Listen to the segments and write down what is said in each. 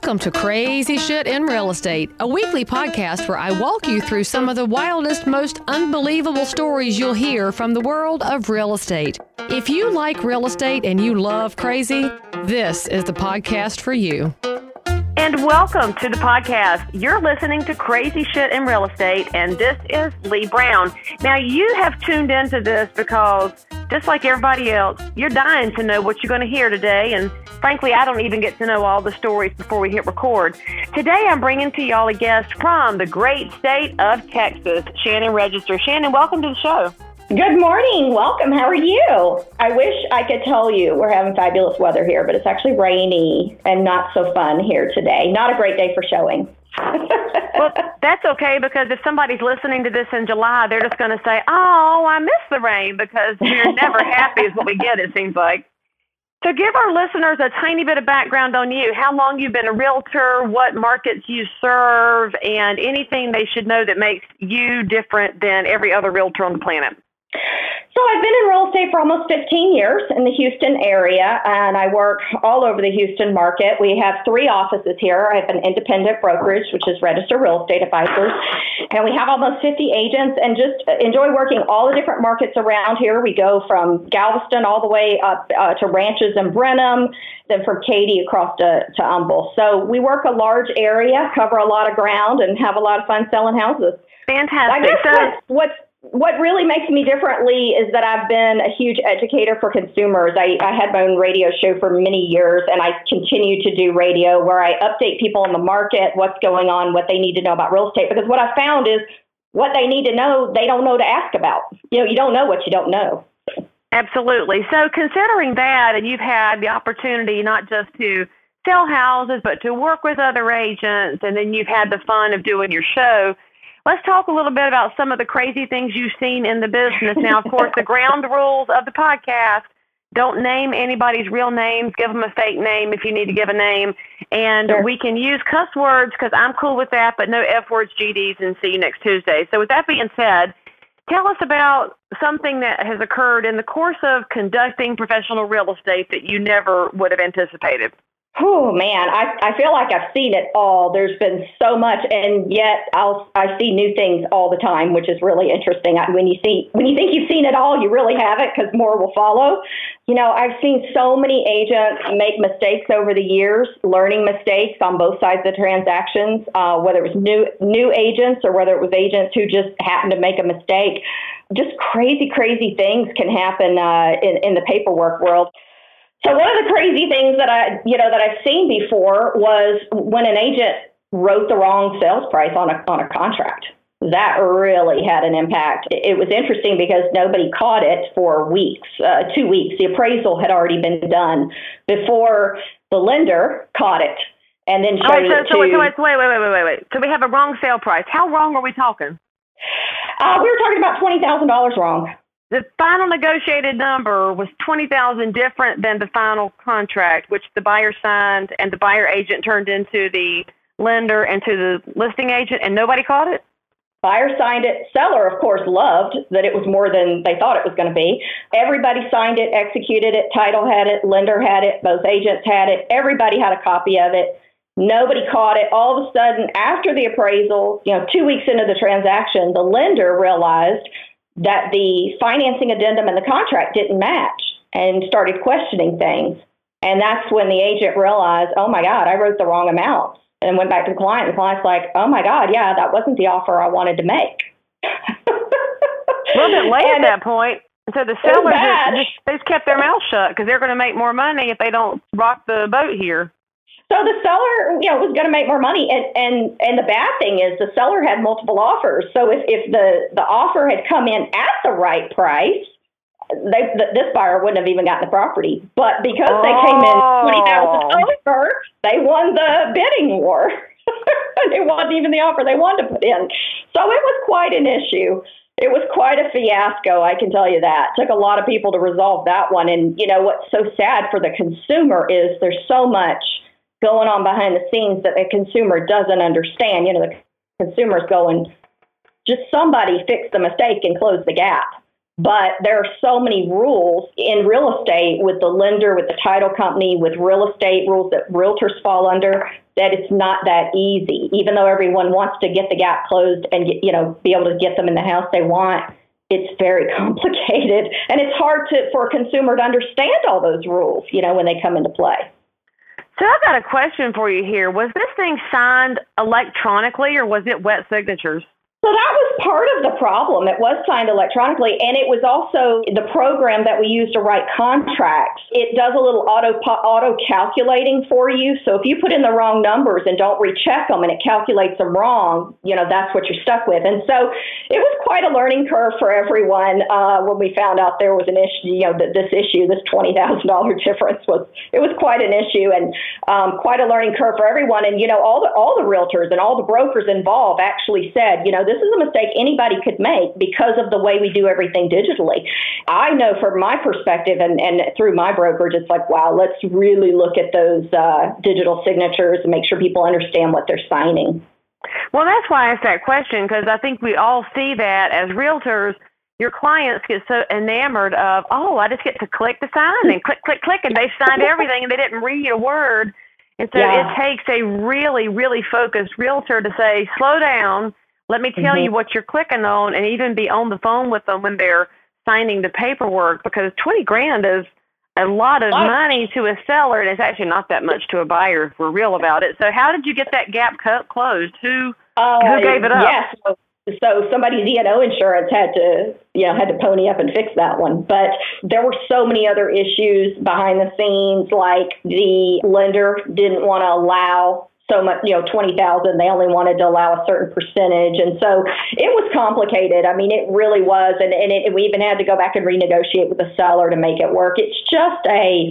Welcome to Crazy Shit in Real Estate, a weekly podcast where I walk you through some of the wildest, most unbelievable stories you'll hear from the world of real estate. If you like real estate and you love crazy, this is the podcast for you. And welcome to the podcast. You're listening to Crazy Shit in Real Estate, and this is Lee Brown. Now, you have tuned into this because, just like everybody else, you're dying to know what you're going to hear today, and frankly, I don't even get to know all the stories before we hit record. Today, I'm bringing to y'all a guest from the great state of Texas, Shannon Register. Shannon, welcome to the show. Good morning. Welcome. How are you? I wish I could tell you we're having fabulous weather here, but it's actually rainy and not so fun here today. Not a great day for showing. Well, that's okay, because if somebody's listening to this in July, they're just going to say, oh, I miss the rain, because we're never happy is what we get, it seems like. So give our listeners a tiny bit of background on you, how long you've been a realtor, what markets you serve, and anything they should know that makes you different than every other realtor on the planet. So I've been in real estate for almost 15 years in the Houston area, and I work all over the Houston market. We have 3 offices here. I have an independent brokerage, which is Register Real Estate Advisors, and we have almost 50 agents, and just enjoy working all the different markets around here. We go from Galveston all the way up to ranches in Brenham, then from Katy across to Humble. So we work a large area, cover a lot of ground, and have a lot of fun selling houses. Fantastic. I guess what really makes me differently is that I've been a huge educator for consumers. I had my own radio show for many years, and I continue to do radio where I update people in the market, what's going on, what they need to know about real estate. Because what I found is what they need to know, they don't know to ask about. You don't know what you don't know. Absolutely. So considering that, and you've had the opportunity not just to sell houses, but to work with other agents, and then you've had the fun of doing your show, let's talk a little bit about some of the crazy things you've seen in the business. Now, of course, the ground rules of the podcast, don't name anybody's real names. Give them a fake name if you need to give a name. And Sure. We can use cuss words because I'm cool with that, but no F words, GDs, and see you next Tuesday. So with that being said, tell us about something that has occurred in the course of conducting professional real estate that you never would have anticipated. Oh, man, I feel like I've seen it all. There's been so much, and yet I see new things all the time, which is really interesting. When you think you've seen it all, you really haven't, because more will follow. You know, I've seen so many agents make mistakes over the years, learning mistakes on both sides of the transactions, whether it was new agents or whether it was agents who just happened to make a mistake. Just crazy things can happen in the paperwork world. So one of the crazy things that I've seen before was when an agent wrote the wrong sales price on a contract. That really had an impact. It was interesting because nobody caught it for weeks, 2 weeks. The appraisal had already been done before the lender caught it, and then showed it to. Wait. So we have a wrong sale price. How wrong are we talking? We were talking about $20,000 wrong. The final negotiated number was $20,000 different than the final contract, which the buyer signed and the buyer agent turned into the lender and to the listing agent, and nobody caught it? Buyer signed it. Seller, of course, loved that it was more than they thought it was going to be. Everybody signed it, executed it, title had it, lender had it, both agents had it. Everybody had a copy of it. Nobody caught it. All of a sudden, after the appraisal, 2 weeks into the transaction, the lender realized that the financing addendum and the contract didn't match and started questioning things. And that's when the agent realized, oh, my God, I wrote the wrong amount, and went back to the client. The client's like, oh, my God, yeah, that wasn't the offer I wanted to make. A little bit late at that point. So the sellers they just kept their mouth shut because they're going to make more money if they don't rock the boat here. So the seller, was going to make more money, and the bad thing is the seller had multiple offers. So if the offer had come in at the right price, this buyer wouldn't have even gotten the property. But because they came in $20,000 over, they won the bidding war. It wasn't even the offer they wanted to put in. So it was quite an issue. It was quite a fiasco, I can tell you that. It took a lot of people to resolve that one. And what's so sad for the consumer is there's so much going on behind the scenes that the consumer doesn't understand. The consumer's going, just somebody fix the mistake and close the gap. But there are so many rules in real estate with the lender, with the title company, with real estate rules that realtors fall under. that it's not that easy. Even though everyone wants to get the gap closed and be able to get them in the house they want, it's very complicated, and it's hard for a consumer to understand all those rules, when they come into play. So I've got a question for you here. Was this thing signed electronically, or was it wet signatures? So that was part of the problem. It was signed electronically, and it was also the program that we use to write contracts. It does a little auto calculating for you. So if you put in the wrong numbers and don't recheck them and it calculates them wrong, that's what you're stuck with. And so it was quite a learning curve for everyone when we found out there was an issue, this $20,000 difference was quite an issue and quite a learning curve for everyone. And, all the realtors and all the brokers involved actually said, this is a mistake anybody could make because of the way we do everything digitally. I know from my perspective and through my brokerage, it's like, wow, let's really look at those digital signatures and make sure people understand what they're signing. Well, that's why I asked that question, because I think we all see that as realtors. Your clients get so enamored of, I just get to click to sign and click, click, click, and they signed everything and they didn't read a word. And so it takes a really, really focused realtor to say, slow down. Let me tell you what you're clicking on, and even be on the phone with them when they're signing the paperwork, because $20,000 is a lot of money to a seller, and it's actually not that much to a buyer if we're real about it. So how did you get that gap closed? Who gave it up? Yes. So somebody's E&O insurance had to pony up and fix that one. But there were so many other issues behind the scenes, like the lender didn't want to allow so much, 20,000, they only wanted to allow a certain percentage. And so it was complicated. I mean, it really was. And we even had to go back and renegotiate with the seller to make it work. It's just a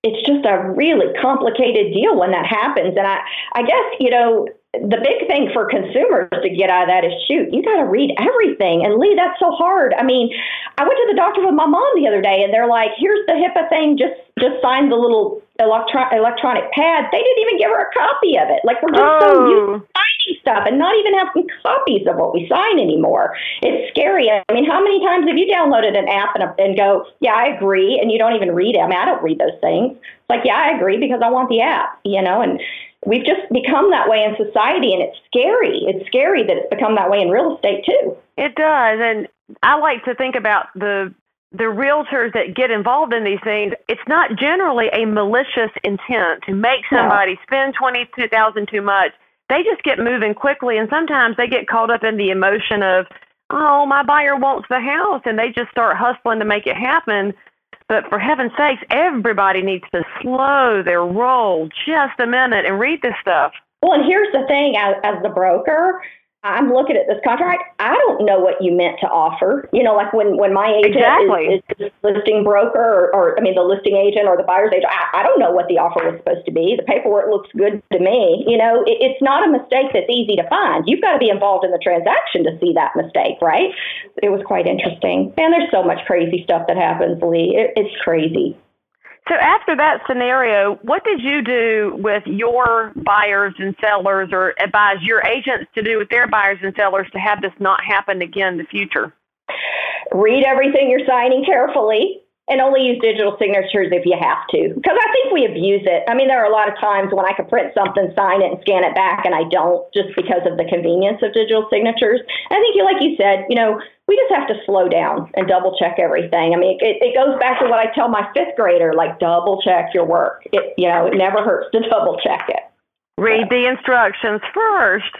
really complicated deal when that happens. And I guess, the big thing for consumers to get out of that is, you got to read everything. And Lee, that's so hard. I mean, I went to the doctor with my mom the other day, and they're like, here's the HIPAA thing. Just sign the little electronic pad. They didn't even give her a copy of it. Like, we're just so used to signing stuff and not even having copies of what we sign anymore. It's scary. I mean, how many times have you downloaded an app and go, yeah, I agree, and you don't even read it? I mean, I don't read those things. It's like, yeah, I agree because I want the app, and we've just become that way in society, and it's scary. It's scary that it's become that way in real estate, too. It does, and I like to think about the realtors that get involved in these things. It's not generally a malicious intent to make somebody spend $22,000 too much. They just get moving quickly, and sometimes they get caught up in the emotion of, my buyer wants the house, and they just start hustling to make it happen. But for heaven's sakes, everybody needs to slow their roll just a minute and read this stuff. Well, and here's the thing, as the broker, I'm looking at this contract. I don't know what you meant to offer. Like when my agent is the listing broker or the listing agent or the buyer's agent, I don't know what the offer was supposed to be. The paperwork looks good to me. It's not a mistake that's easy to find. You've got to be involved in the transaction to see that mistake, right? It was quite interesting. And there's so much crazy stuff that happens, Lee. It's crazy. So after that scenario, what did you do with your buyers and sellers, or advise your agents to do with their buyers and sellers to have this not happen again in the future? Read everything you're signing carefully, and only use digital signatures if you have to. Because I think we abuse it. I mean, there are a lot of times when I could print something, sign it, and scan it back, and I don't, just because of the convenience of digital signatures. And I think, like you said, we just have to slow down and double check everything. I mean, it goes back to what I tell my fifth grader, like, double check your work. It never hurts to double check it. Read the instructions first.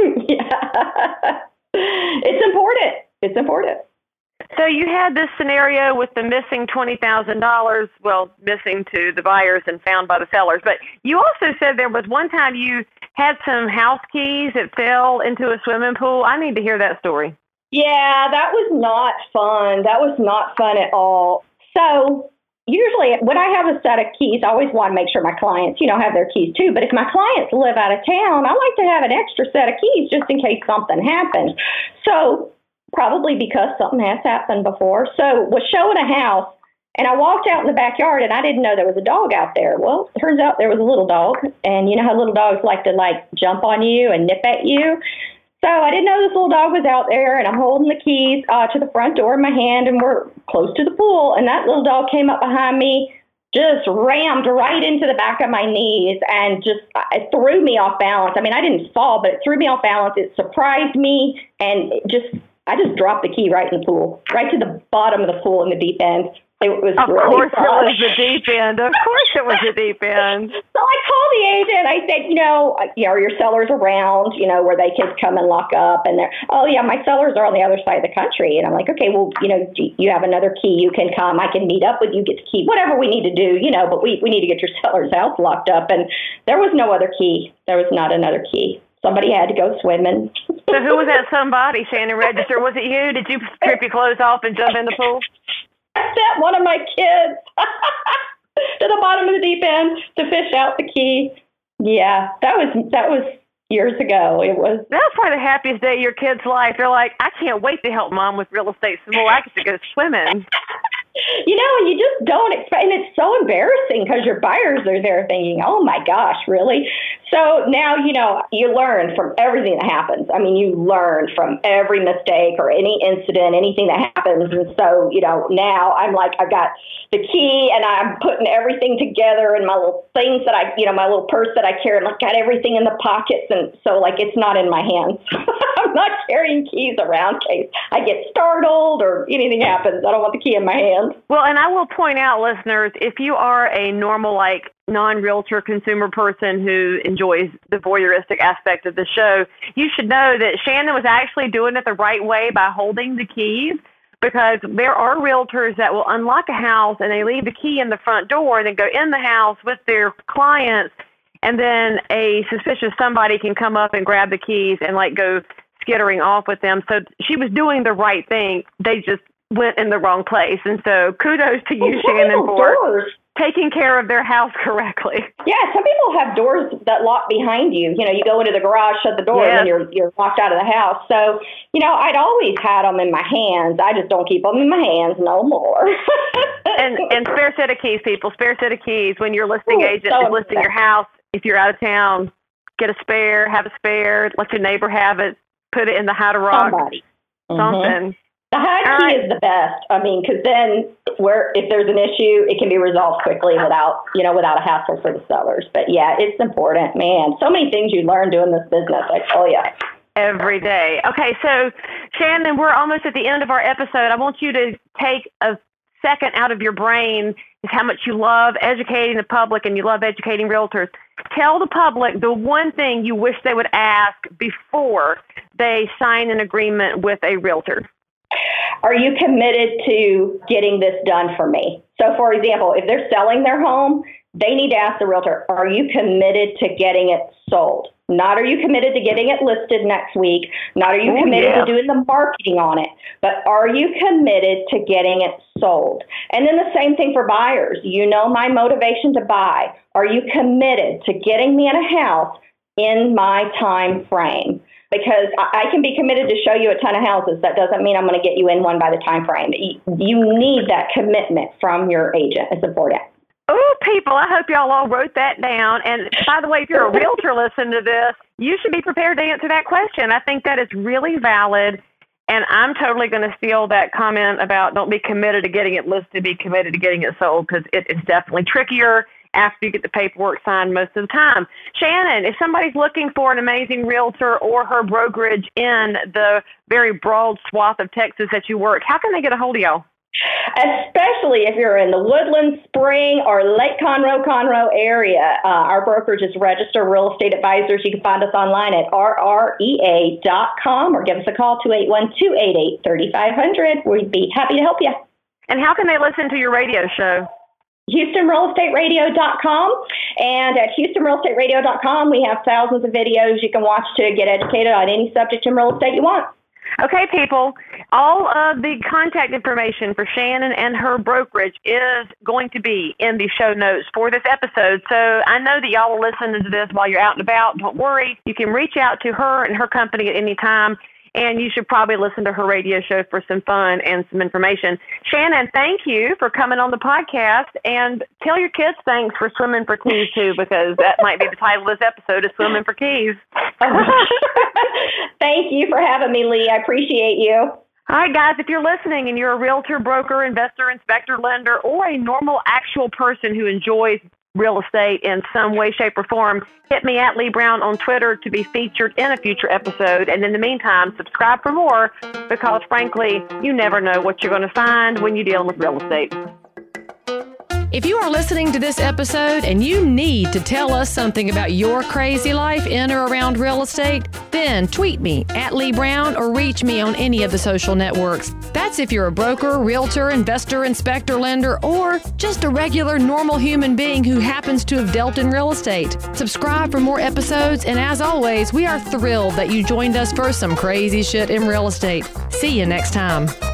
Yeah. It's important. It's important. So you had this scenario with the missing $20,000, missing to the buyers and found by the sellers. But you also said there was one time you had some house keys that fell into a swimming pool. I need to hear that story. Yeah, that was not fun. That was not fun at all. So usually when I have a set of keys, I always want to make sure my clients, have their keys too. But if my clients live out of town, I like to have an extra set of keys just in case something happens. So probably because something has happened before. So was showing a house, and I walked out in the backyard, and I didn't know there was a dog out there. Well, it turns out there was a little dog, and you know how little dogs like to jump on you and nip at you. So I didn't know this little dog was out there, and I'm holding the keys to the front door in my hand, and we're close to the pool, and that little dog came up behind me, just rammed right into the back of my knees and just it threw me off balance. I mean, I didn't fall, but it threw me off balance. It surprised me, and I just dropped the key right in the pool, right to the bottom of the pool in the deep end. It was of really course fun. It was the deep end. Of course it was the deep end. So I called the agent. I said, are your sellers around, where they can come and lock up? And they're, oh, yeah, my sellers are on the other side of the country. And I'm like, okay, well, do you have another key? You can come. I can meet up with you, get the key, whatever we need to do, but we need to get your seller's house locked up. And there was no other key. There was not another key. Somebody had to go swimming. So who was that somebody, Shannon Register? Was it you? Did you strip your clothes off and jump in the pool? I sent one of my kids to the bottom of the deep end to fish out the key. Yeah, that was years ago. It was. That's probably the happiest day of your kid's life. They're like, I can't wait to help Mom with real estate some more. I get to go swimming. You just don't expect, and it's so embarrassing because your buyers are there thinking, oh my gosh, really? So now, you learn from everything that happens. I mean, you learn from every mistake or any incident, anything that happens. And so, now I'm like, I've got the key and I'm putting everything together and my little things that my little purse that I carry, I've got everything in the pockets. And so it's not in my hands. I'm not carrying keys around in case I get startled or anything happens. I don't want the key in my hands. Well, and I will point out, listeners, if you are a normal, non-realtor consumer person who enjoys the voyeuristic aspect of the show, you should know that Shannon was actually doing it the right way by holding the keys, because there are realtors that will unlock a house and they leave the key in the front door and then go in the house with their clients, and then a suspicious somebody can come up and grab the keys and go skittering off with them. So she was doing the right thing. They just went in the wrong place. And so kudos to you, Shannon, for taking care of their house correctly. Yeah, some people have doors that lock behind you. You go into the garage, shut the door, and then you're locked out of the house. So, I'd always had them in my hands. I just don't keep them in my hands no more. and spare set of keys, people. Spare set of keys. When your listing agent is listing your house, if you're out of town, get a spare, have a spare, let your neighbor have it, put it in the hide rock. Somebody. Something. The hide key is the best. I mean, because then if there's an issue, it can be resolved quickly without a hassle for the sellers. But yeah, it's important, man. So many things you learn doing this business, I tell you. Every day. Okay, so Shannon, we're almost at the end of our episode. I want you to take a second out of your brain is how much you love educating the public and you love educating realtors. Tell the public the one thing you wish they would ask before they sign an agreement with a realtor. Are you committed to getting this done for me? So, for example, if they're selling their home, they need to ask the realtor, are you committed to getting it sold? Not are you committed to getting it listed next week? Not are you committed to doing the marketing on it? But are you committed to getting it sold? And then the same thing for buyers. My motivation to buy. Are you committed to getting me in a house in my time frame? Because I can be committed to show you a ton of houses. That doesn't mean I'm going to get you in one by the time frame. You need that commitment from your agent. It's important. Oh, people, I hope y'all all wrote that down. And by the way, if you're a realtor listening to this, you should be prepared to answer that question. I think that is really valid. And I'm totally going to steal that comment about don't be committed to getting it listed, be committed to getting it sold, because it is definitely trickier after you get the paperwork signed most of the time. Shannon, if somebody's looking for an amazing realtor or her brokerage in the very broad swath of Texas that you work, how can they get a hold of y'all? Especially if you're in the Woodland, Spring, or Lake Conroe area. Our brokerage is Register Real Estate Advisors. You can find us online at rrea.com or give us a call, 281-288-3500. We'd be happy to help you. And how can they listen to your radio show? HoustonRealEstateRadio.com. And at HoustonRealEstateRadio.com, we have thousands of videos you can watch to get educated on any subject in real estate you want. Okay, people, all of the contact information for Shannon and her brokerage is going to be in the show notes for this episode. So I know that y'all are listening to this while you're out and about. Don't worry. You can reach out to her and her company at any time. And you should probably listen to her radio show for some fun and some information. Shannon, thank you for coming on the podcast. And tell your kids thanks for swimming for keys, too, because that might be the title of this episode, is Swimming for Keys. Thank you for having me, Lee. I appreciate you. All right, guys, if you're listening and you're a realtor, broker, investor, inspector, lender, or a normal actual person who enjoys real estate in some way, shape, or form, hit me at Lee Brown on Twitter to be featured in a future episode. And in the meantime, subscribe for more because, frankly, you never know what you're going to find when you're dealing with real estate. If you are listening to this episode and you need to tell us something about your crazy life in or around real estate, then tweet me at Lee Brown or reach me on any of the social networks. That's if you're a broker, realtor, investor, inspector, lender, or just a regular normal human being who happens to have dealt in real estate. Subscribe for more episodes, and as always, we are thrilled that you joined us for some crazy shit in real estate. See you next time.